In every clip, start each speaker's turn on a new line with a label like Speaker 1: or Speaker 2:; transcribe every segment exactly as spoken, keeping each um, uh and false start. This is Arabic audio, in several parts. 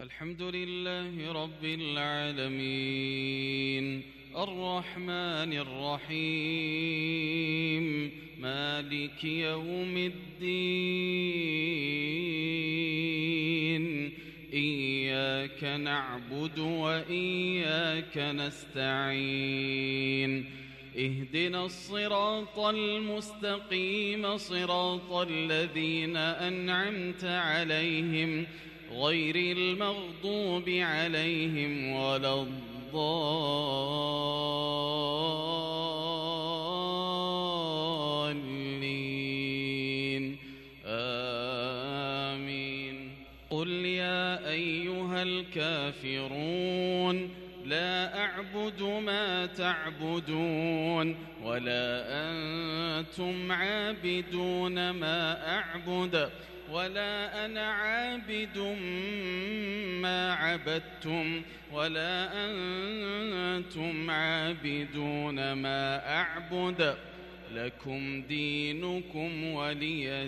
Speaker 1: الحمد لله رب العالمين الرحمن الرحيم مالك يوم الدين إياك نعبد وإياك نستعين اهدنا الصراط المستقيم صراط الذين أنعمت عليهم غير المغضوب عليهم ولا الضالين آمين. قل يا أيها الكافرون لا أعبد ما تعبدون ولا أنتم عابدون ما أعبد ولا أنا عابد ما عبدتم ولا أنتم عابدون ما أعبد لكم دينكم ولي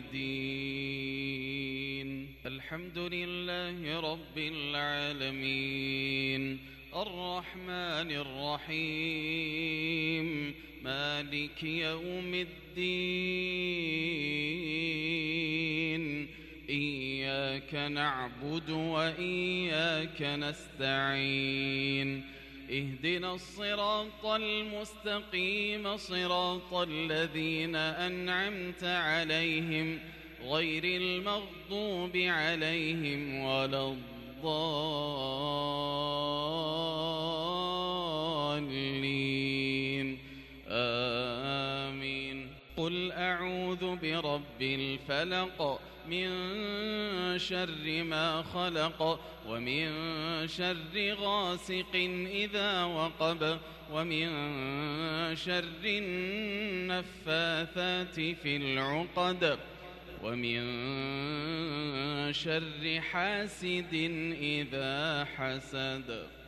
Speaker 1: دين. الحمد لله رب العالمين الرحمن الرحيم مالك يوم الدين إياك نعبد وإياك نستعين اهدنا الصراط المستقيم صراط الذين أنعمت عليهم غير المغضوب عليهم ولا الضالين آمين. قل أعوذ برب الفلق من شر ما خلق ومن شر غاسق إذا وقب ومن شر النفاثات في العقد ومن شر حاسد إذا حسد.